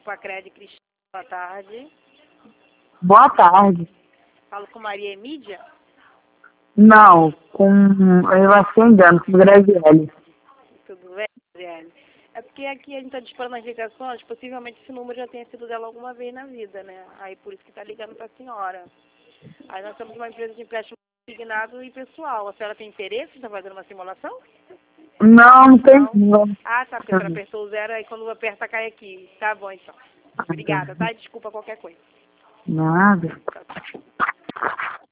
Pacred Cristina, boa tarde. Boa tarde. Falo com Maria Emídia? Não, eu achei engano, com Graziele. Tudo bem, Adriane? É porque aqui a gente está disparando as ligações, possivelmente esse número já tenha sido dela alguma vez na vida, né? Aí por isso que está ligando para a senhora. Aí nós temos uma empresa de empréstimo consignado e pessoal. A senhora tem interesse em estar fazendo uma simulação? Não tem não. Ah, tá, porque a senhora apertou o zero, aí quando aperta cai aqui. Tá bom, então. Obrigada, tá? Desculpa qualquer coisa. Nada. Tchau, tchau.